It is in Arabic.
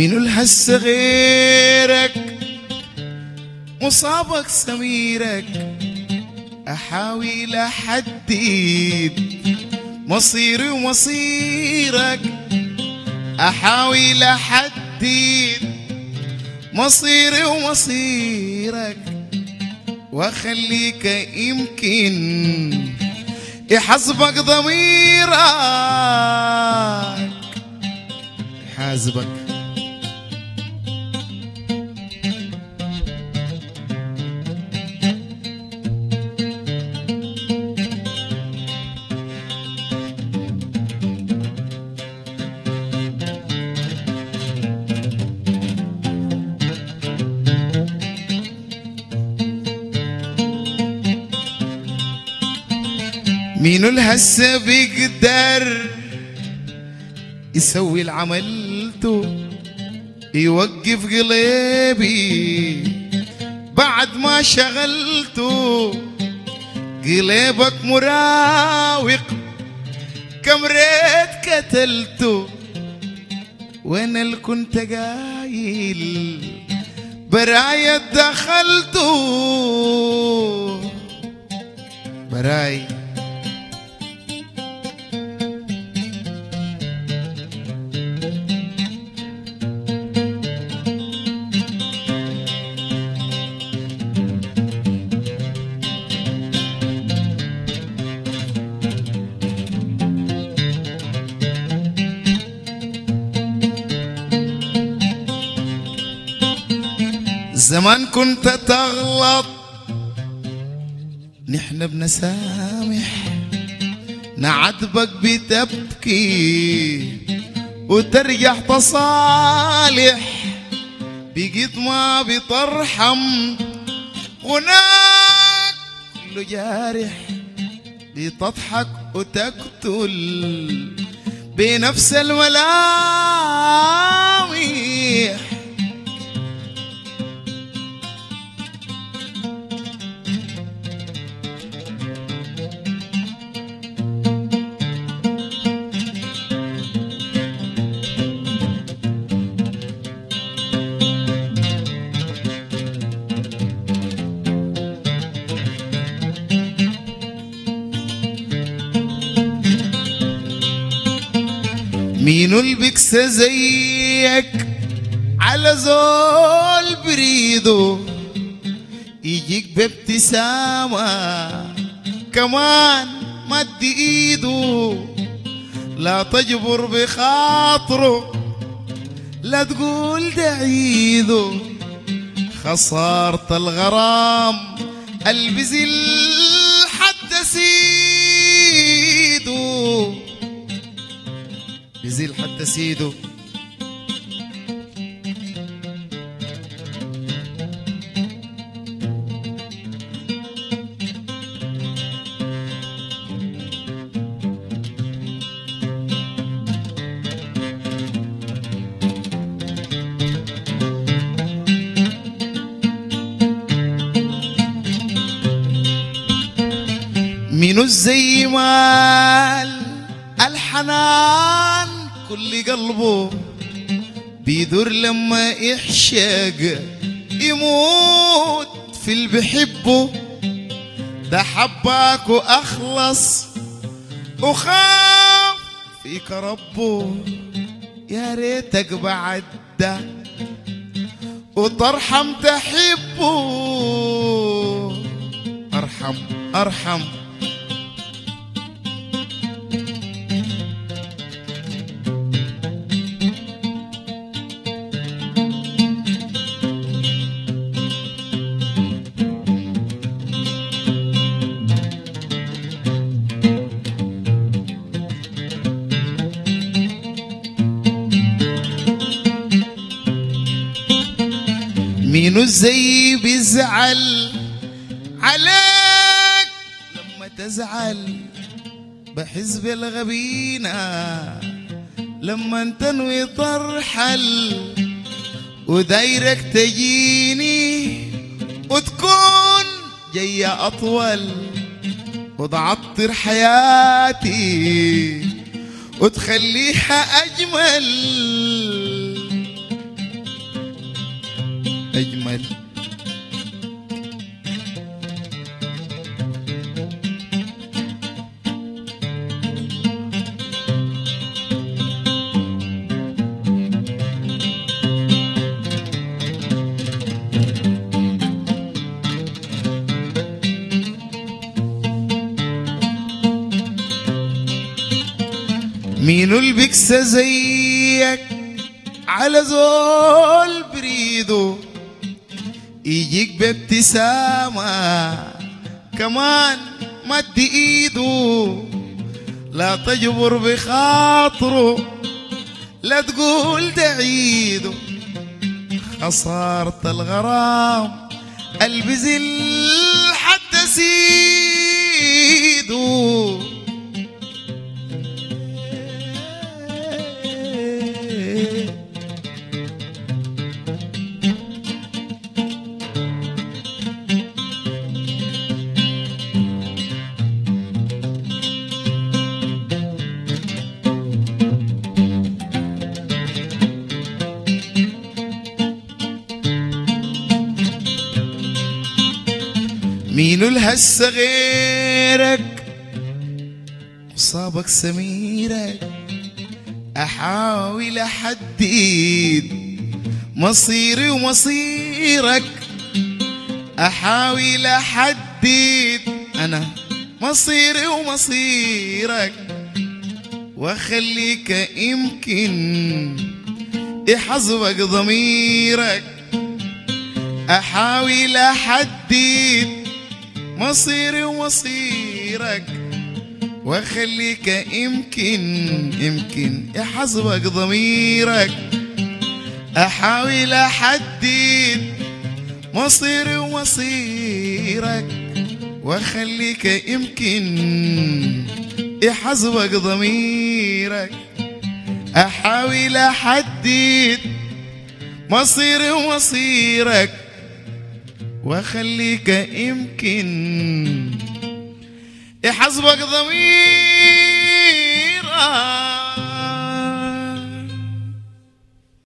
منو الهسه غيرك مصابك سميرك، أحاول أحدد مصيري ومصيرك، أحاول أحدد مصيري ومصيرك، وأخليك يمكن يحاسبك ضميرك، يحاسبك. مين الهسه بيقدر يسوي العملته، يوقف قلبي بعد ما شغلته، قلبك مراوق كم ريت قتلته، وانا اللي كنت قايل براية دخلته، براي. زمان كنت تغلط نحن بنسامح، نعاتبك بتبكي وترجع تصالح، بقيت ما بترحم غناك كله جارح، بتضحك وتقتل بنفس الملامح. مينو البكسة زيك على زول بريدو، يجيك بابتسامة كمان مد ايدو، لا تجبر بخاطره لا تقول دعيدو، خسارة الغرام البزل حتى سيدو، يزيل حتى سيدو. منو الزي مال الحنان كل قلبه بيدور لما يحشق يموت في اللي بحبه، ده حبك واخلص وخاف فيك ربه، يا ريتك بعد ده وترحم تحبه، ارحم ارحم. مينو الزي بيزعل عليك لما تزعل، بحس بالغبينة لما تنوي ترحل، ودايرك تجيني وتكون جاية أطول، وتعطر حياتي وتخليها أجمل، أمل. مين اللي بيكسى زيك على زول بريده يجيك بابتسامة كمان مد ايده لا تجبر بخاطره لا تقول تعيده خسارة الغرام البزل حتى سيده. مين الهسة غيرك صابك سميرك أحاول أحدد مصيري ومصيرك أحاول أحدد أنا مصيري ومصيرك وأخليك يمكن يحظبك ضميرك أحاول أحدد مصيري ومصيرك وأخليك يمكن يحظبك ضميرك أحاول أحدد مصيري ومصيرك وأخليك يمكن يحظبك ضميرك أحاول أحدد مصيري ومصيرك وأخليك يمكن يحظبك ضميرك